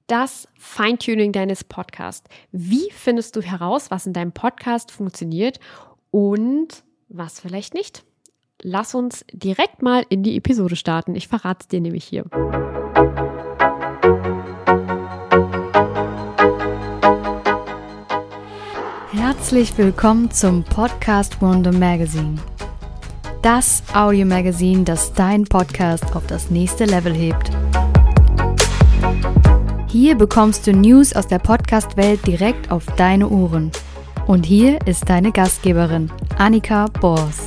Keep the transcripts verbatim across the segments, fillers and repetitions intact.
Das Feintuning deines Podcasts. Wie findest du heraus, was in deinem Podcast funktioniert und was vielleicht nicht? Lass uns direkt mal in die Episode starten. Ich verrate es dir nämlich hier. Herzlich willkommen zum Podcast Wonder Magazine. Das Audiomagazin, das deinen Podcast auf das nächste Level hebt. Hier bekommst du News aus der Podcast-Welt direkt auf deine Ohren. Und hier ist deine Gastgeberin, Annika Bors.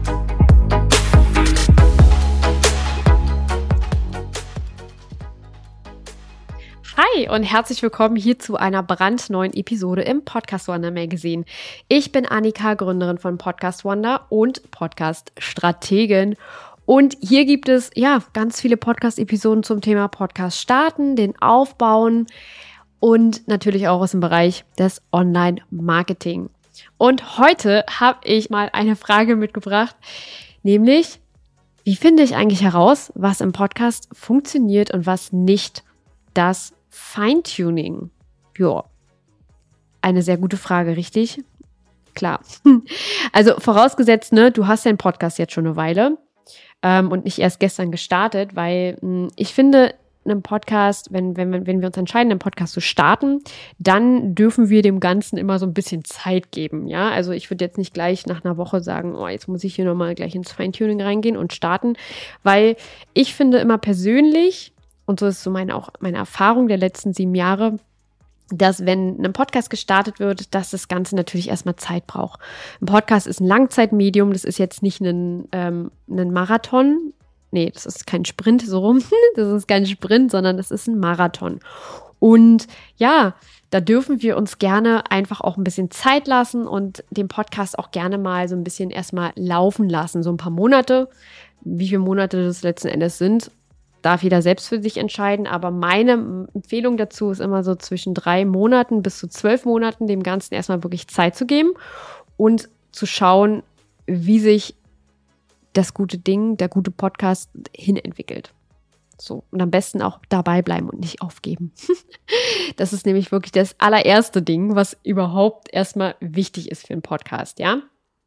Hi und herzlich willkommen hier zu einer brandneuen Episode im Podcast Wonder Magazine. Ich bin Annika, Gründerin von Podcast Wonder und Podcast-Strategin. Und hier gibt es ja ganz viele Podcast-Episoden zum Thema Podcast starten, den Aufbauen und natürlich auch aus dem Bereich des Online-Marketing. Und heute habe ich mal eine Frage mitgebracht, nämlich, wie finde ich eigentlich heraus, was im Podcast funktioniert und was nicht? Das Feintuning. Ja, eine sehr gute Frage, richtig? Klar. Also vorausgesetzt, ne, du hast deinen Podcast jetzt schon eine Weile. Ähm, und nicht erst gestern gestartet, weil mh, ich finde, einen Podcast, wenn, wenn, wenn wir uns entscheiden, einen Podcast zu starten, dann dürfen wir dem Ganzen immer so ein bisschen Zeit geben, ja, also ich würde jetzt nicht gleich nach einer Woche sagen, oh, jetzt muss ich hier nochmal gleich ins Feintuning reingehen und starten, weil ich finde immer persönlich, und so ist so meine, auch meine Erfahrung der letzten sieben Jahre, dass wenn ein Podcast gestartet wird, dass das Ganze natürlich erstmal Zeit braucht. Ein Podcast ist ein Langzeitmedium, das ist jetzt nicht ein, ähm, ein Marathon. Nee, das ist kein Sprint, so rum. Das ist kein Sprint, sondern das ist ein Marathon. Und ja, da dürfen wir uns gerne einfach auch ein bisschen Zeit lassen und den Podcast auch gerne mal so ein bisschen erstmal laufen lassen. So ein paar Monate, wie viele Monate das letzten Endes sind, darf jeder selbst für sich entscheiden, aber meine Empfehlung dazu ist immer so zwischen drei Monaten bis zu zwölf Monaten dem Ganzen erstmal wirklich Zeit zu geben und zu schauen, wie sich das gute Ding, der gute Podcast hinentwickelt. So, und am besten auch dabei bleiben und nicht aufgeben. Das ist nämlich wirklich das allererste Ding, was überhaupt erstmal wichtig ist für einen Podcast, ja?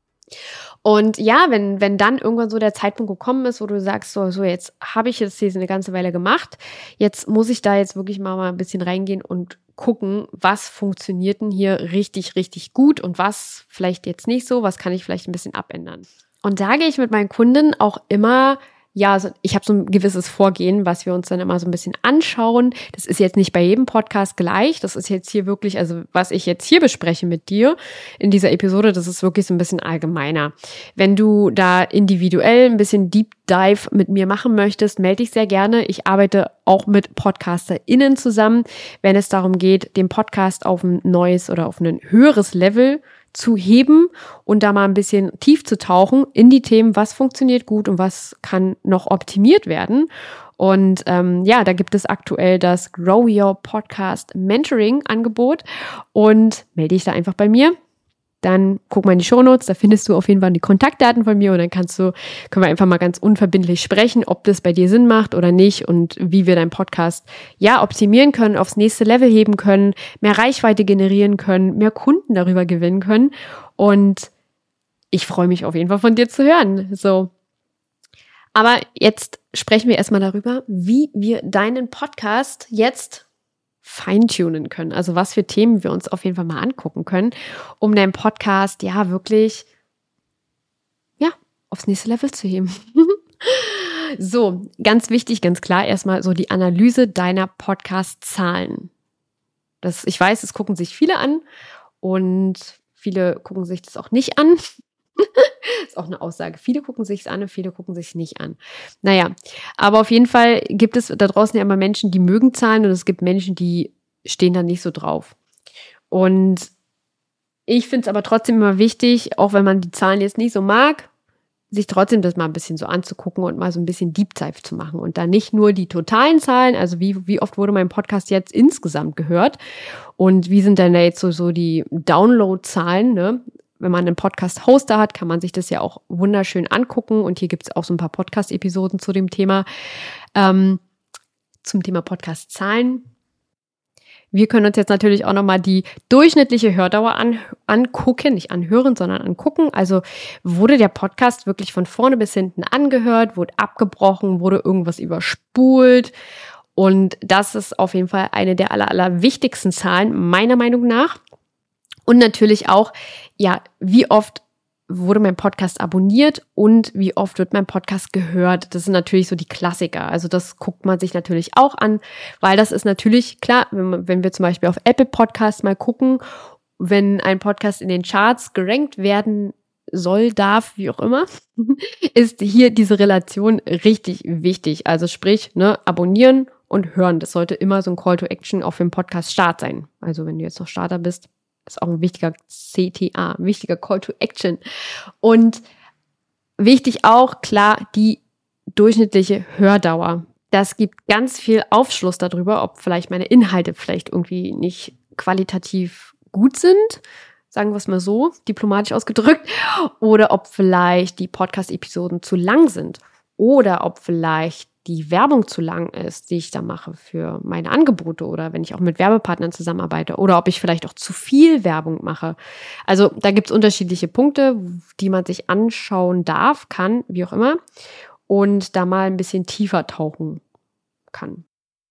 Und ja, wenn, wenn dann irgendwann so der Zeitpunkt gekommen ist, wo du sagst, so, so jetzt habe ich jetzt hier eine ganze Weile gemacht, jetzt muss ich da jetzt wirklich mal, mal ein bisschen reingehen und gucken, was funktioniert denn hier richtig, richtig gut und was vielleicht jetzt nicht so, was kann ich vielleicht ein bisschen abändern. Und da gehe ich mit meinen Kunden auch immer, ja, also ich habe so ein gewisses Vorgehen, was wir uns dann immer so ein bisschen anschauen. Das ist jetzt nicht bei jedem Podcast gleich. Das ist jetzt hier wirklich, also was ich jetzt hier bespreche mit dir in dieser Episode, das ist wirklich so ein bisschen allgemeiner. Wenn du da individuell ein bisschen Deep Dive mit mir machen möchtest, melde dich sehr gerne. Ich arbeite auch mit PodcasterInnen zusammen, wenn es darum geht, den Podcast auf ein neues oder auf ein höheres Level zu heben und da mal ein bisschen tief zu tauchen in die Themen, was funktioniert gut und was kann noch optimiert werden. Und ähm, ja, da gibt es aktuell das Grow Your Podcast Mentoring Angebot und melde dich da einfach bei mir. Dann guck mal in die Shownotes, da findest du auf jeden Fall die Kontaktdaten von mir und dann kannst du, können wir einfach mal ganz unverbindlich sprechen, ob das bei dir Sinn macht oder nicht und wie wir deinen Podcast ja optimieren können, aufs nächste Level heben können, mehr Reichweite generieren können, mehr Kunden darüber gewinnen können. Und ich freue mich auf jeden Fall von dir zu hören. So. Aber jetzt sprechen wir erstmal darüber, wie wir deinen Podcast jetzt feintunen können. Also was für Themen wir uns auf jeden Fall mal angucken können, um deinen Podcast ja wirklich ja aufs nächste Level zu heben. So, ganz wichtig, ganz klar erstmal so die Analyse deiner Podcast-Zahlen. Das, ich weiß, es gucken sich viele an und viele gucken sich das auch nicht an. Ist auch eine Aussage. Viele gucken sich's an und viele gucken sich's nicht an. Naja, aber auf jeden Fall gibt es da draußen ja immer Menschen, die mögen Zahlen und es gibt Menschen, die stehen da nicht so drauf. Und ich finde es aber trotzdem immer wichtig, auch wenn man die Zahlen jetzt nicht so mag, sich trotzdem das mal ein bisschen so anzugucken und mal so ein bisschen Deep Dive zu machen und da nicht nur die totalen Zahlen, also wie, wie oft wurde mein Podcast jetzt insgesamt gehört und wie sind denn da jetzt so, so die Download-Zahlen, ne? Wenn man einen Podcast-Hoster hat, kann man sich das ja auch wunderschön angucken. Und hier gibt es auch so ein paar Podcast-Episoden zu dem Thema, ähm, zum Thema Podcast-Zahlen. Wir können uns jetzt natürlich auch nochmal die durchschnittliche Hördauer an, angucken, nicht anhören, sondern angucken. Also wurde der Podcast wirklich von vorne bis hinten angehört, wurde abgebrochen, wurde irgendwas überspult? Und das ist auf jeden Fall eine der aller, aller wichtigsten Zahlen, meiner Meinung nach. Und natürlich auch, ja, wie oft wurde mein Podcast abonniert und wie oft wird mein Podcast gehört. Das sind natürlich so die Klassiker. Also das guckt man sich natürlich auch an, weil das ist natürlich klar, wenn, man, wenn wir zum Beispiel auf Apple Podcasts mal gucken, wenn ein Podcast in den Charts gerankt werden soll, darf, wie auch immer, ist hier diese Relation richtig wichtig. Also sprich, ne, abonnieren und hören. Das sollte immer so ein Call to Action auch für den Podcast Start sein. Also wenn du jetzt noch Starter bist, ist auch ein wichtiger C T A, ein wichtiger Call to Action. Und wichtig auch, klar, die durchschnittliche Hördauer. Das gibt ganz viel Aufschluss darüber, ob vielleicht meine Inhalte vielleicht irgendwie nicht qualitativ gut sind, sagen wir es mal so, diplomatisch ausgedrückt, oder ob vielleicht die Podcast-Episoden zu lang sind oder ob vielleicht die Werbung zu lang ist, die ich da mache für meine Angebote oder wenn ich auch mit Werbepartnern zusammenarbeite oder ob ich vielleicht auch zu viel Werbung mache. Also da gibt es unterschiedliche Punkte, die man sich anschauen darf, kann, wie auch immer, und da mal ein bisschen tiefer tauchen kann.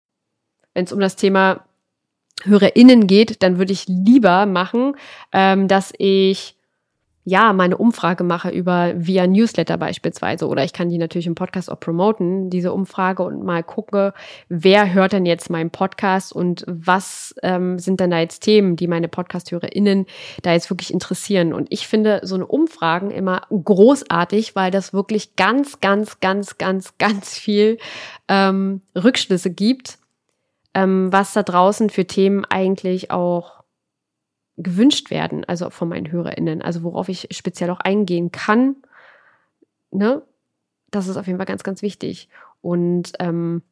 Wenn es um das Thema HörerInnen geht, dann würde ich lieber machen, ähm, dass ich ja, meine Umfrage mache über via Newsletter beispielsweise oder ich kann die natürlich im Podcast auch promoten, diese Umfrage und mal gucke, wer hört denn jetzt meinen Podcast und was ähm, sind denn da jetzt Themen, die meine Podcast-HörerInnen da jetzt wirklich interessieren. Und ich finde so eine Umfragen immer großartig, weil das wirklich ganz, ganz, ganz, ganz, ganz viel ähm, Rückschlüsse gibt, ähm, was da draußen für Themen eigentlich auch gewünscht werden, also von meinen HörerInnen, also worauf ich speziell auch eingehen kann, ne, das ist auf jeden Fall ganz, ganz wichtig. Und ähm,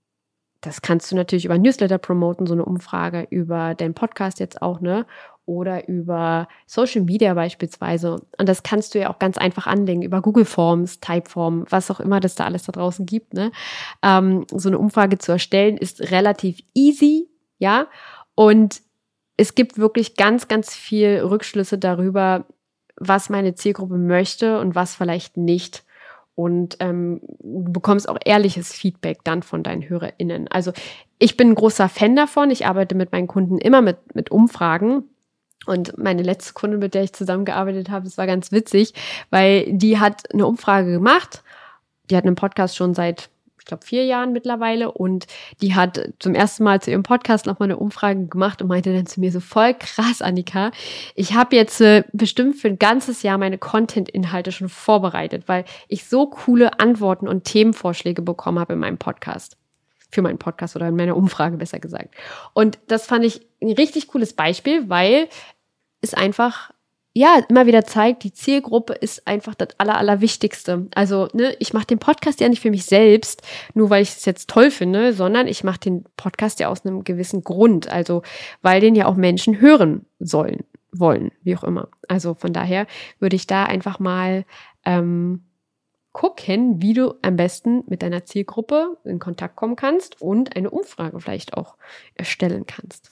das kannst du natürlich über Newsletter promoten, so eine Umfrage, über deinen Podcast jetzt auch, ne, oder über Social Media beispielsweise. Und das kannst du ja auch ganz einfach anlegen, über Google Forms, Typeform, was auch immer das da alles da draußen gibt, ne. Ähm, so eine Umfrage zu erstellen ist relativ easy, ja, und es gibt wirklich ganz, ganz viel Rückschlüsse darüber, was meine Zielgruppe möchte und was vielleicht nicht. Und ähm, du bekommst auch ehrliches Feedback dann von deinen HörerInnen. Also ich bin ein großer Fan davon. Ich arbeite mit meinen Kunden immer mit, mit Umfragen. Und meine letzte Kundin, mit der ich zusammengearbeitet habe, das war ganz witzig, weil die hat eine Umfrage gemacht. Die hat einen Podcast schon seit ich glaube, vier Jahren mittlerweile und die hat zum ersten Mal zu ihrem Podcast nochmal eine Umfrage gemacht und meinte dann zu mir so, voll krass, Annika, ich habe jetzt äh, bestimmt für ein ganzes Jahr meine Content-Inhalte schon vorbereitet, weil ich so coole Antworten und Themenvorschläge bekommen habe in meinem Podcast. Für meinen Podcast oder in meiner Umfrage, besser gesagt. Und das fand ich ein richtig cooles Beispiel, weil es einfach ja, immer wieder zeigt, die Zielgruppe ist einfach das Aller, Allerwichtigste. Also, ne, ich mache den Podcast ja nicht für mich selbst, nur weil ich es jetzt toll finde, sondern ich mache den Podcast ja aus einem gewissen Grund. Also, weil den ja auch Menschen hören sollen, wollen, wie auch immer. Also, von daher würde ich da einfach mal ähm, gucken, wie du am besten mit deiner Zielgruppe in Kontakt kommen kannst und eine Umfrage vielleicht auch erstellen kannst.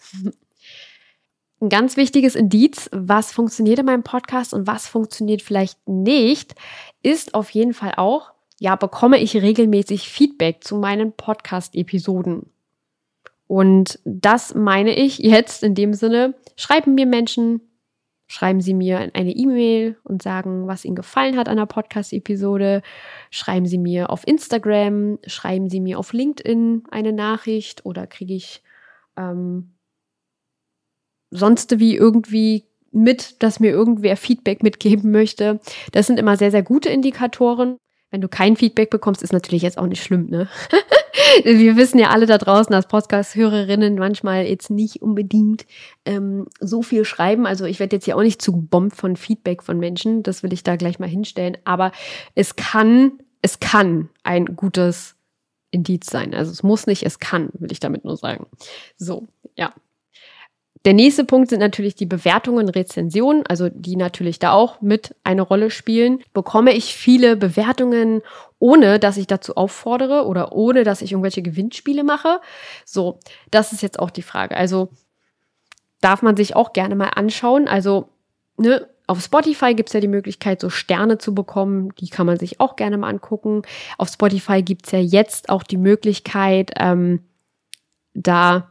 Ein ganz wichtiges Indiz, was funktioniert in meinem Podcast und was funktioniert vielleicht nicht, ist auf jeden Fall auch, ja, bekomme ich regelmäßig Feedback zu meinen Podcast-Episoden. Und das meine ich jetzt in dem Sinne, schreiben mir Menschen, schreiben sie mir eine E-Mail und sagen, was ihnen gefallen hat an der Podcast-Episode, schreiben sie mir auf Instagram, schreiben sie mir auf LinkedIn eine Nachricht oder kriege ich ähm, sonst wie irgendwie mit, dass mir irgendwer Feedback mitgeben möchte. Das sind immer sehr, sehr gute Indikatoren. Wenn du kein Feedback bekommst, ist natürlich jetzt auch nicht schlimm, ne? Wir wissen ja alle da draußen, dass Podcast-Hörerinnen manchmal jetzt nicht unbedingt ähm, so viel schreiben. Also ich werde jetzt hier auch nicht zugebombt von Feedback von Menschen. Das will ich da gleich mal hinstellen. Aber es kann, es kann ein gutes Indiz sein. Also es muss nicht, es kann, will ich damit nur sagen. So, ja. Der nächste Punkt sind natürlich die Bewertungen, Rezensionen, also die natürlich da auch mit eine Rolle spielen. Bekomme ich viele Bewertungen, ohne dass ich dazu auffordere oder ohne dass ich irgendwelche Gewinnspiele mache? So, das ist jetzt auch die Frage. Also darf man sich auch gerne mal anschauen. Also, ne, auf Spotify gibt es ja die Möglichkeit, so Sterne zu bekommen. Die kann man sich auch gerne mal angucken. Auf Spotify gibt es ja jetzt auch die Möglichkeit, ähm, da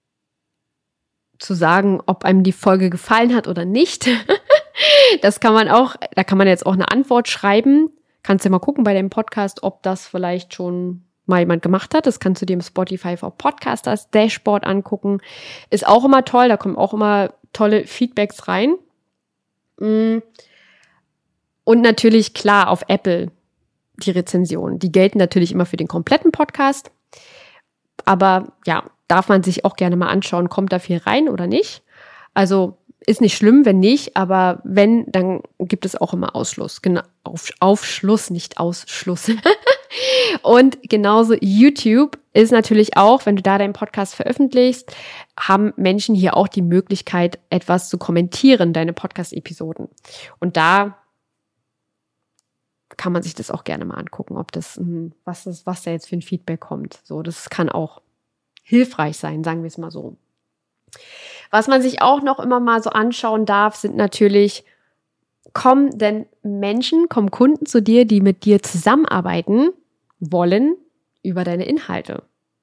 zu sagen, ob einem die Folge gefallen hat oder nicht. Das kann man auch, da kann man jetzt auch eine Antwort schreiben. Kannst du mal gucken bei dem Podcast, ob das vielleicht schon mal jemand gemacht hat. Das kannst du dir im Spotify for Podcasters Dashboard angucken. Ist auch immer toll, da kommen auch immer tolle Feedbacks rein. Und natürlich, klar, auf Apple die Rezensionen. Die gelten natürlich immer für den kompletten Podcast. Aber ja, darf man sich auch gerne mal anschauen, kommt da viel rein oder nicht. Also ist nicht schlimm, wenn nicht, aber wenn, dann gibt es auch immer Ausschluss. Genau, auf, Aufschluss, nicht Ausschluss. Und genauso YouTube ist natürlich auch, wenn du da deinen Podcast veröffentlichst, haben Menschen hier auch die Möglichkeit, etwas zu kommentieren, deine Podcast-Episoden. Und da kann man sich das auch gerne mal angucken, ob das, was das, was da jetzt für ein Feedback kommt. So, das kann auch hilfreich sein, sagen wir es mal so. Was man sich auch noch immer mal so anschauen darf, sind natürlich, kommen denn Menschen, kommen Kunden zu dir, die mit dir zusammenarbeiten wollen über deine Inhalte?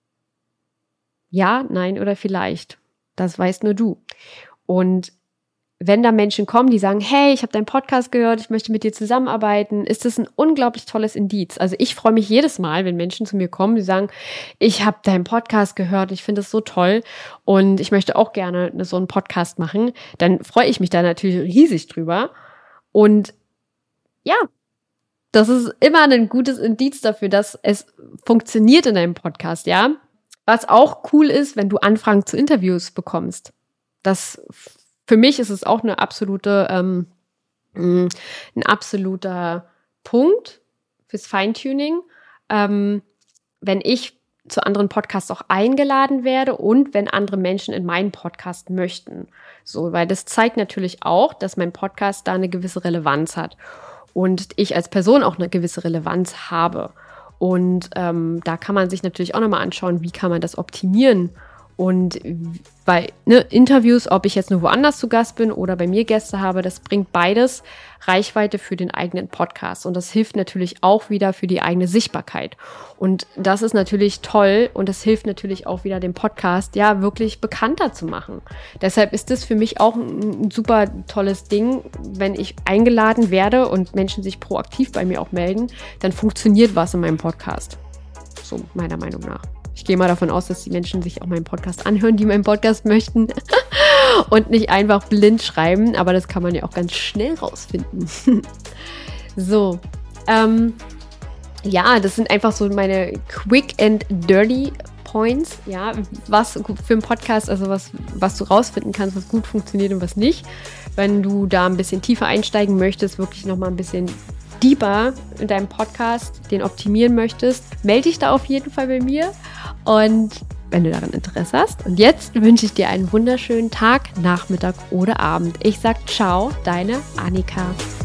Ja, nein oder vielleicht. Das weißt nur du. Und wenn da Menschen kommen, die sagen, hey, ich habe deinen Podcast gehört, ich möchte mit dir zusammenarbeiten, ist das ein unglaublich tolles Indiz. Also ich freue mich jedes Mal, wenn Menschen zu mir kommen, die sagen, ich habe deinen Podcast gehört, ich finde es so toll und ich möchte auch gerne so einen Podcast machen. Dann freue ich mich da natürlich riesig drüber. Und ja, das ist immer ein gutes Indiz dafür, dass es funktioniert in deinem Podcast, ja. Was auch cool ist, wenn du Anfragen zu Interviews bekommst. Das Für mich ist es auch eine absolute, ähm, ein absoluter Punkt fürs Feintuning, ähm, wenn ich zu anderen Podcasts auch eingeladen werde und wenn andere Menschen in meinen Podcast möchten. So, weil das zeigt natürlich auch, dass mein Podcast da eine gewisse Relevanz hat und ich als Person auch eine gewisse Relevanz habe. Und ähm, da kann man sich natürlich auch nochmal anschauen, wie kann man das optimieren. Und bei ne, Interviews, ob ich jetzt nur woanders zu Gast bin oder bei mir Gäste habe, das bringt beides Reichweite für den eigenen Podcast. Und das hilft natürlich auch wieder für die eigene Sichtbarkeit. Und das ist natürlich toll und das hilft natürlich auch wieder, den Podcast ja wirklich bekannter zu machen. Deshalb ist das für mich auch ein, ein super tolles Ding, wenn ich eingeladen werde und Menschen sich proaktiv bei mir auch melden, dann funktioniert was in meinem Podcast. So meiner Meinung nach. Ich gehe mal davon aus, dass die Menschen sich auch meinen Podcast anhören, die meinen Podcast möchten und nicht einfach blind schreiben, aber das kann man ja auch ganz schnell rausfinden. So, ähm, ja, das sind einfach so meine quick and dirty Points, ja, was für einen Podcast, also was, was du rausfinden kannst, was gut funktioniert und was nicht. Wenn du da ein bisschen tiefer einsteigen möchtest, wirklich nochmal ein bisschen deeper in deinem Podcast den optimieren möchtest, melde dich da auf jeden Fall bei mir. Und wenn du daran Interesse hast. Und jetzt wünsche ich dir einen wunderschönen Tag, Nachmittag oder Abend. Ich sag ciao, deine Annika.